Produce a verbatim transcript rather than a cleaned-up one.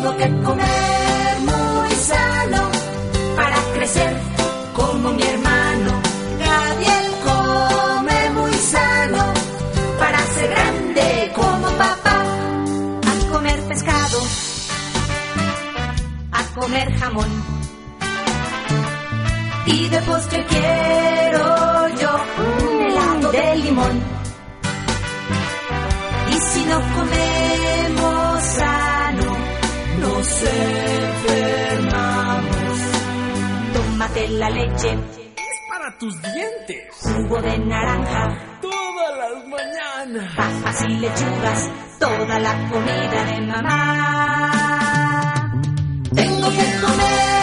Tengo que comer muy sano para crecer como mi hermano. Gadiel come muy sano para ser grande como papá. A comer pescado, a comer jamón, y de postre quiero yo un helado de limón. Y si no comemos sano, nos enfermamos. Tómate la leche, es para tus dientes. Jugo de naranja, todas las mañanas. Papas y lechugas, toda la comida de mamá. Tengo que comer